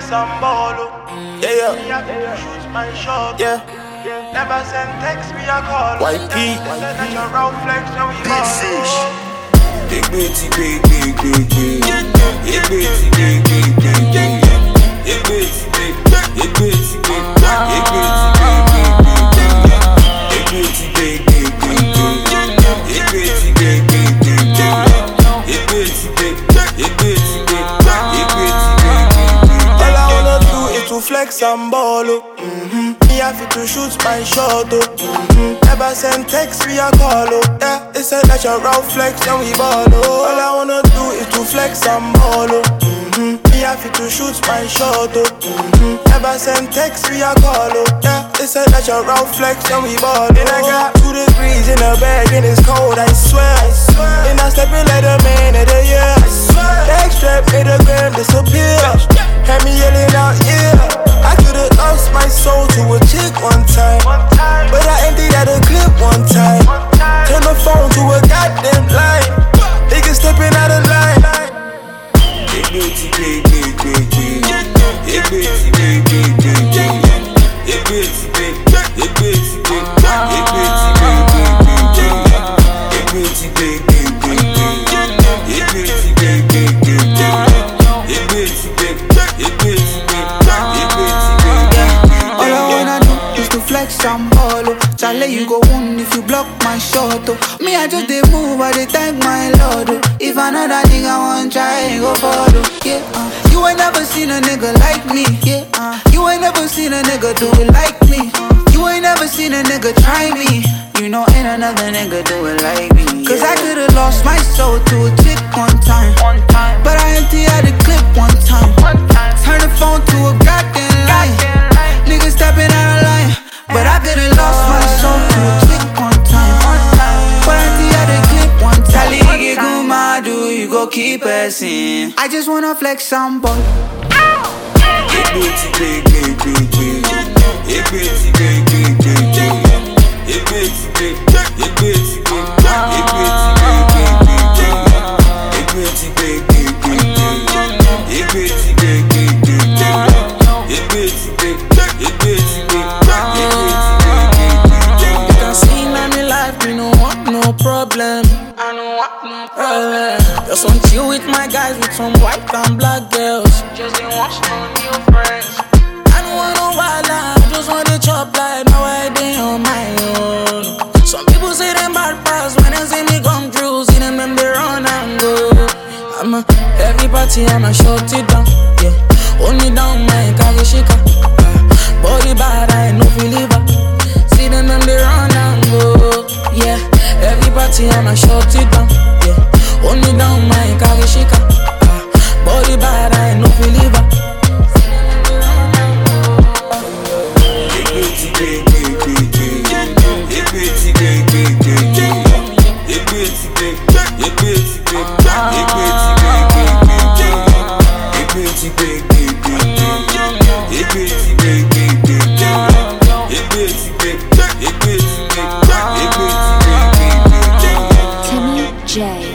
some ball. Yeah. Shoot my shot. Yeah. Never send text, me a call. YP. Natural flex, now we ball. Big bitty, big. Big bitty, big. Big bitty, all I wanna do is to flex and ball. Me have to shoot my shot. Never send text, we a call. Yeah, it's a natural flex and we ball. All I wanna do is to flex and ball. Me have to shoot my shot. Never send text, we a call. Yeah, it's a natural flex and we ball. And I got 2 degrees in the bag and it's cold, I swear. And I step in like the man of the year. Back strap made a gram disappear. Had me yelling out, yeah. I could've lost my soul to a chick one time, but I emptied out a clip one time. Turn the phone to a goddamn line. Niggas stepping out of line. Big bitty, big. Big bitty, big. Big bitty, big. Big bitty, big. Big bitty, big. Big bitty, all I wanna do is to flex and ball. Charlie, you go wound if you block my shot. Me, I just dey move, I dey thank my Lord. If another nigga want try, go follow. Yeah, you ain't never seen a nigga like me. Yeah, you ain't never seen a nigga do it like me. You ain't never seen a nigga try me. You know ain't another nigga do it like me. Cause I could've lost my soul to a chick one time, but I emptied out the clip one time. Turn the phone to a goddamn line. Niggas stepping out of line, but I could've lost my soul to a chick one time, but I emptied out the clip one time. Tell you Guma, do you go keep passing? I just wanna flex some boy. Big bitty, big. Big bitty, big. Big bitty, big. Big bitty, big. Big bitty, big. Big bitty, big. You can see in my life, we don't want no problem. I don't want no problem. Just want chill with my guys with some white and black girls. Just didn't want no new friends. I don't want no wild life, just want to chop like now I dey on my own. Some people say them bad pass when they see me come through. See them they run and go. I'm a every party, I'ma shut it down. Yeah, hold me down, my Kageshika. Body bad, I no feel liver. See them they run and go. Yeah, every party, I'ma shut it down. Yeah, hold me down, my Kageshika. Body bad, I no feel liver. Big bitty, big. Big bitty, big. Big bitty, big. Big bitty, big. Big bitty, big. Big bitty, big. Timmy J.